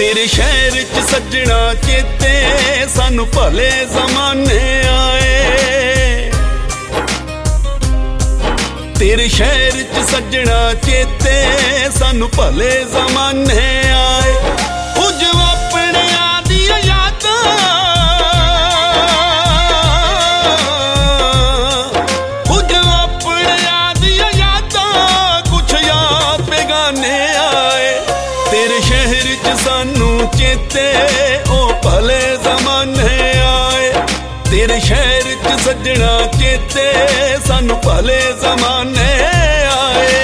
तेरे शहर च सजना चेते सानू भले जमाने आए। तेरे शहर च सजना चेते सानू भले जमाने आए। कुछ अपने आदियां यादां, कुछ अपने आदियां यादां, कुछ याद बेगाने आए। तेरे शहर च सानू चेते ओ भले जमाने आए। तेरे शहर च सजना चेते सानू भले जमाने आए।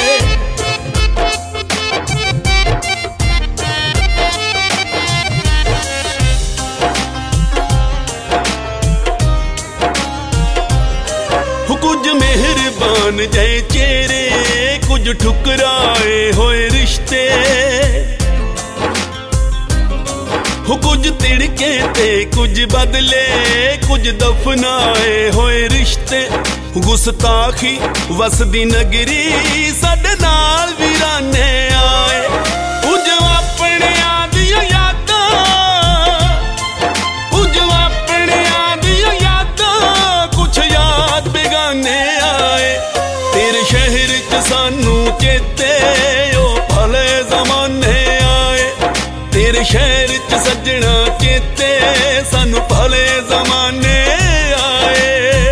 कुछ मेहरबान जय चेहरे, कुछ ठुकराए होए रिश्ते, कुछ तिड़के ते कुछ बदले, कुछ दफनाए होए रिश्ते। गुस्ताखी वसदी नगरी साडे नाल वीराने आए। कुछ अपने आदियां यादां, कुछ अपने आदियां यादां, कुछ याद बेगाने आए। तेरे शहर च सानू चेते ओ भले जमाने आए। तेरे शहर च सजना चेते सानू भले जमाने आए।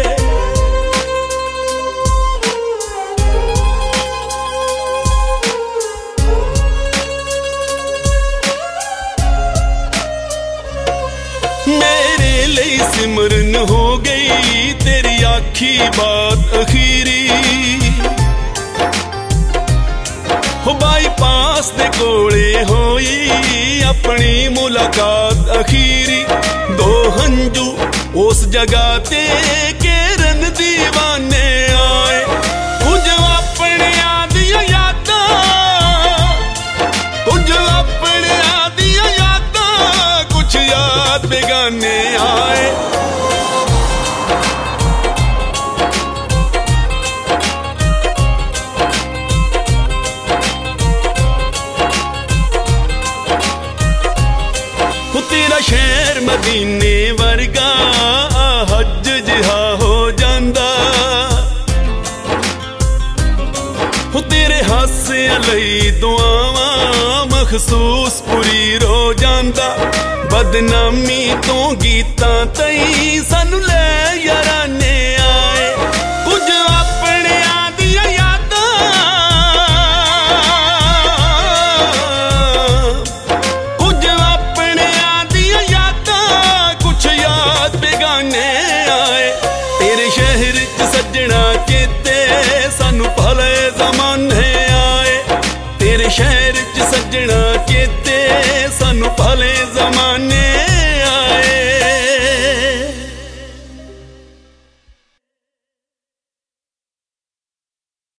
मेरे लिए सिमरन हो गई तेरी आखी बात अखीरी। हो बाईपास दे कोले होई अपनी मुलाकात अखीरी। दो हंजू उस जगह ते केरन दीवाने आए। कुछ अपने आदियां यादां, कुछ अपने आदियां यादां, कुछ याद बेगाने आए। तेरा शहर मदीने वर्गा हज जिहा हो जांदा। तेरे हासे लई दुआवां मखसूस पूरी रो जांदा। बदनामी तो गीतां तई सानू ले याराने आए। कुछ अपने आदियां यादां, कुछ अपने आदियां यादां, कुछ याद बेगाने आए। तेरे शहर च सजना चेते सानू भले जमाने आए। तेरे शहर च सजना चेते सानू भले जमाने